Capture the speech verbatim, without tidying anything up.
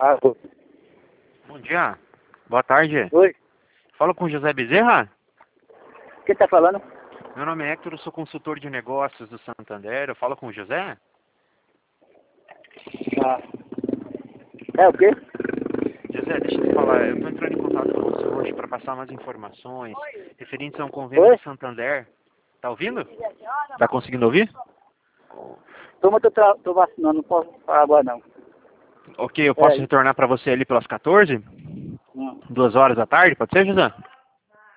Ah, oi. Bom dia. Boa tarde. Oi. Fala com o José Bezerra? Quem tá falando? Meu nome é Hector, eu sou consultor de negócios do Santander. Eu falo com o José? Ah. É o quê? José, deixa eu te falar. Eu estou entrando em contato com você hoje para passar umas informações referentes a um convênio Oi? do Santander. Tá ouvindo? Tá conseguindo ouvir? Toma, tô, tra... tô vacinando, não posso falar agora não. Ok, eu posso É. retornar para você ali pelas quatorze? Hum. Duas horas da tarde, pode ser, José?